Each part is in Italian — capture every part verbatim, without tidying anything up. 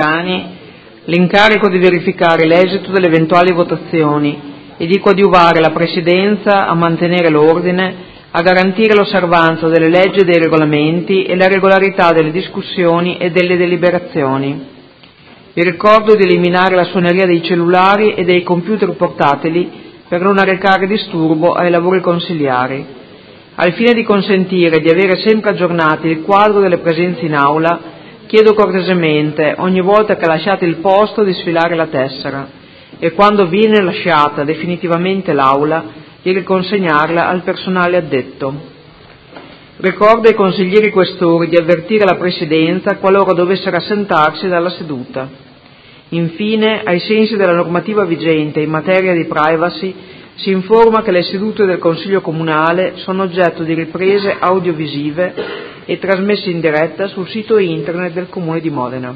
Toscani l'incarico di verificare l'esito delle eventuali votazioni e di coadiuvare la Presidenza a mantenere l'ordine, a garantire l'osservanza delle leggi e dei regolamenti e la regolarità delle discussioni e delle deliberazioni. Vi ricordo di eliminare la suoneria dei cellulari e dei computer portatili per non arrecare disturbo ai lavori consiliari. Al fine di consentire di avere sempre aggiornati il quadro delle presenze in aula, chiedo cortesemente, ogni volta che lasciate il posto, di sfilare la tessera e quando viene lasciata definitivamente l'aula, di riconsegnarla al personale addetto. Ricordo ai consiglieri questori di avvertire la Presidenza qualora dovessero assentarsi dalla seduta. Infine, ai sensi della normativa vigente in materia di privacy, si informa che le sedute del Consiglio Comunale sono oggetto di riprese audiovisive e trasmesse in diretta sul sito internet del Comune di Modena.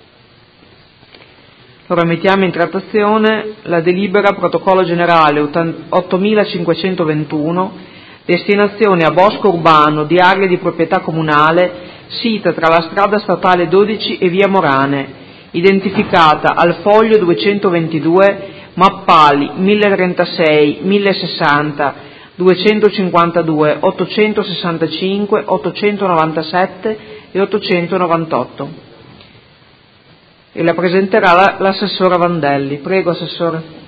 Ora mettiamo in trattazione la delibera protocollo generale ottomilacinquecentoventuno, destinazione a bosco urbano di area di proprietà comunale sita tra la strada statale dodici e via Morane, identificata al foglio duecentoventidue, mappali mille trentasei, mille sessanta, duecentocinquantadue, ottocentosessantacinque, ottocentonovantasette e ottocentonovantotto. E la presenterà l'assessora Vandelli. Prego, Assessore.